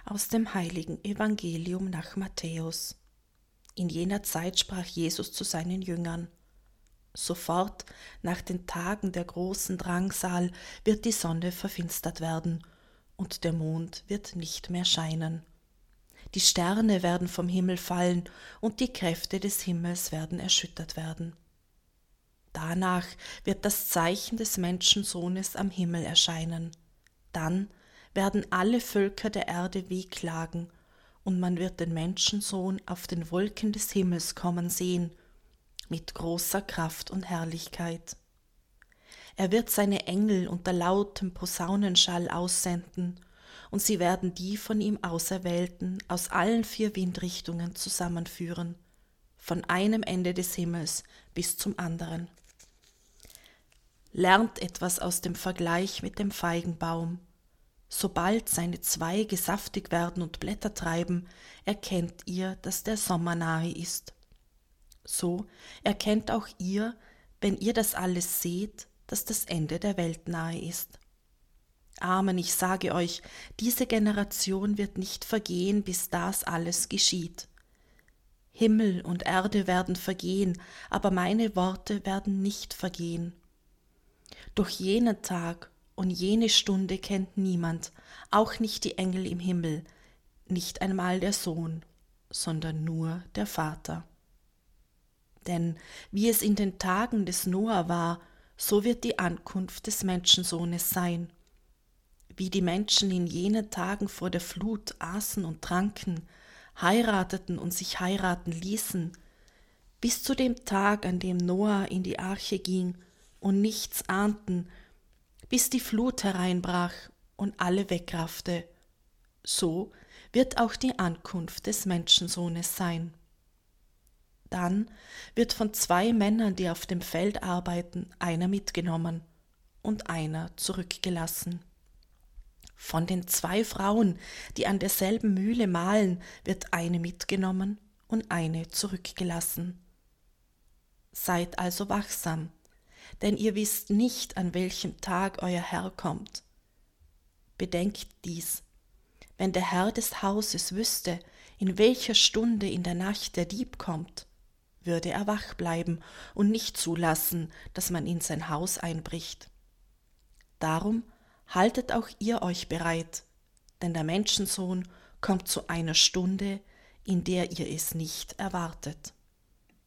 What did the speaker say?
Aus dem heiligen Evangelium nach Matthäus. In jener Zeit sprach Jesus zu seinen Jüngern: Sofort nach den Tagen der großen Drangsal wird die Sonne verfinstert werden, und der Mond wird nicht mehr scheinen. Die Sterne werden vom Himmel fallen, und die Kräfte des Himmels werden erschüttert werden. Danach wird das Zeichen des Menschensohnes am Himmel erscheinen. Dann werden alle Völker der Erde wehklagen, und man wird den Menschensohn auf den Wolken des Himmels kommen sehen, mit großer Kraft und Herrlichkeit. Er wird seine Engel unter lautem Posaunenschall aussenden, und sie werden die von ihm Auserwählten aus allen 4 Windrichtungen zusammenführen, von einem Ende des Himmels bis zum anderen. Lernt etwas aus dem Vergleich mit dem Feigenbaum. Sobald seine Zweige saftig werden und Blätter treiben, erkennt ihr, dass der Sommer nahe ist. So erkennt auch ihr, wenn ihr das alles seht, dass das Ende der Welt nahe ist. Amen, ich sage euch, diese Generation wird nicht vergehen, bis das alles geschieht. Himmel und Erde werden vergehen, aber meine Worte werden nicht vergehen. Doch jenen Tag und jene Stunde kennt niemand, auch nicht die Engel im Himmel, nicht einmal der Sohn, sondern nur der Vater. Denn wie es in den Tagen des Noah war, so wird die Ankunft des Menschensohnes sein. Wie die Menschen in jenen Tagen vor der Flut aßen und tranken, heirateten und sich heiraten ließen, bis zu dem Tag, an dem Noah in die Arche ging und nichts ahnten, bis die Flut hereinbrach und alle wegraffte, so wird auch die Ankunft des Menschensohnes sein. Dann wird von 2 Männern, die auf dem Feld arbeiten, einer mitgenommen und einer zurückgelassen. Von den 2 Frauen, die an derselben Mühle mahlen, wird eine mitgenommen und eine zurückgelassen. Seid also wachsam, denn ihr wisst nicht, an welchem Tag euer Herr kommt. Bedenkt dies: Wenn der Herr des Hauses wüsste, in welcher Stunde in der Nacht der Dieb kommt, würde er wach bleiben und nicht zulassen, dass man in sein Haus einbricht. Darum haltet auch ihr euch bereit, denn der Menschensohn kommt zu einer Stunde, in der ihr es nicht erwartet.